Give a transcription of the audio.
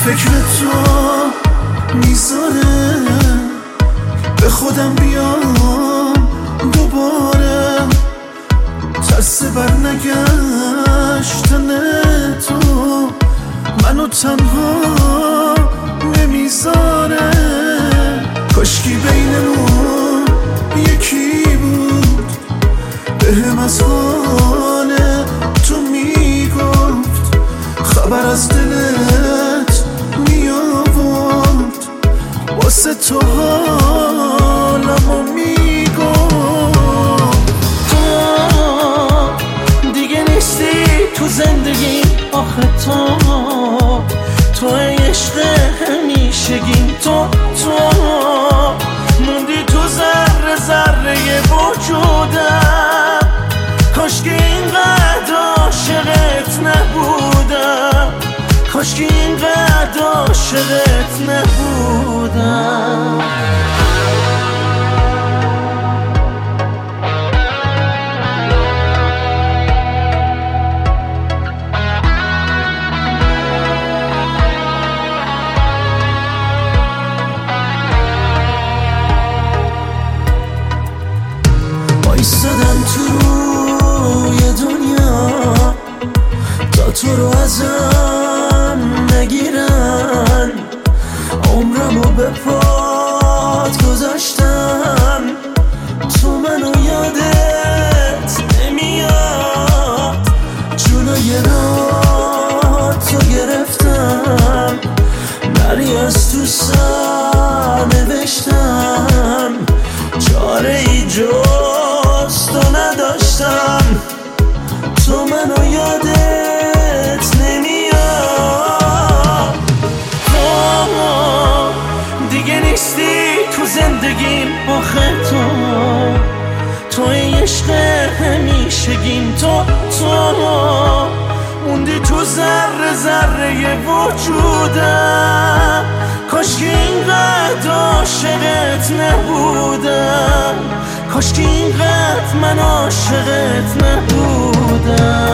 فکر تو میذاره به خودم بیام دوباره، ترس بر نگشتن تو منو تنها نمیذاره. کاشکی بینمون یکی بود بهم از حال تو میگفت، خبر از دلت میآورد، واسه تو حالمو میگفت. تو دیگه نیستی تو زندگی، آخه تو عشق همیشگیم، تو موندی تو ذره ذره وجودم. کاشکی اینقدر عاشقت نبودم، کاشکی اینقدر عاشقت نبودم. ایستادم تو روی دنیا تا تو رو ازم نگیرن، عمرمو به پات گذاشتم، تو منو یادت نمیاد. جلوی راه تو گرفتم، نری از تو سر نوشتم، چاره ای جز تو نداشتم، تو منو یادت نمیاد. تو دیگه نیستی تو زندگیم، آخه تو عشق همیشگیم، تو موندی تو ذره ذره وجودم. کاشکی اینقدر عاشقت نبودم، کاشکی اینقدر من عاشقت نبودم.